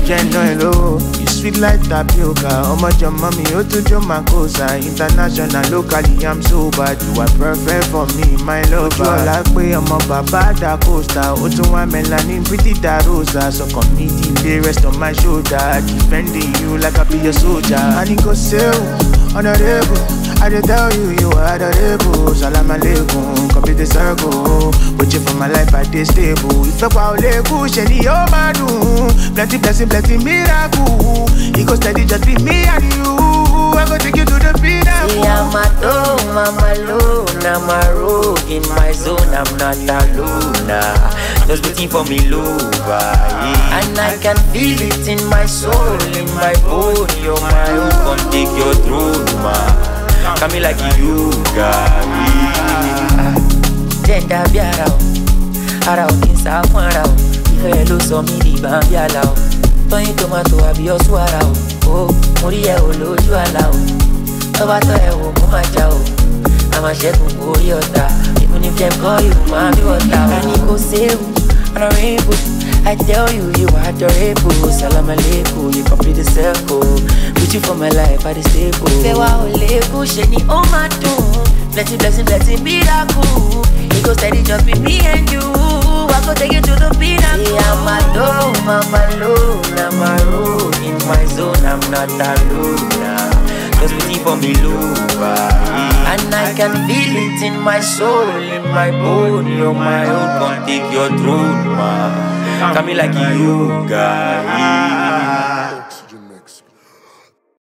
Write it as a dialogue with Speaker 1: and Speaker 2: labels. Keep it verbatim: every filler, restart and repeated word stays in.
Speaker 1: Hello, you sweet like tapioca. How much your mommy, you to your macosa. International, locally, I'm so bad. You are perfect for me, my lover. You are like way, I'm a baba da costa. Otu wa melanin, pretty da rosa. So come me the rest on my shoulder. Defending you like I be a soldier. And it go sell, honorable. I just tell you, you are adorable. Salam alaikum, complete the circle. With you for my life, I stay stable. If you're Pauleku, Shelly, oh my doom. Plenty blessing, plenty miracle. It go steady, just be me and you. I go take you to the pinnacle.
Speaker 2: See, I'm a dome, I'm alone. I'm a rogue in my zone, I'm not alone. Just waiting for me, lover. Yeah. And I can feel it in my soul, in my bone. You're my own, come take your throne, man. Come like you, God. Jenda biara o, ara o kinsa kwara o. Ife lo so mi di ban biala o. Toyin tomato abi osuara o. O, mori e o loju ala o. Oba to e o mo ma ja o. Ama shegun ori ota. Even if them call you ma bi wota. Ani ko se o, honorable. I tell you, you are adorable. Salam alaikum, you complete the circle. With you for my life, I stay cool. Say wa oleku, sheni o ma dun. Blessing, blessing, blessing, miracle. It go steady, just be me and you. I go take you to the pinnacle. See, I'm a dome, I'm alone, I'm a road in my zone, I'm not alone. Just waiting for me, lover. And I can feel it in my soul, in my bone. You're my own, come take your throne, man. Come like you, God.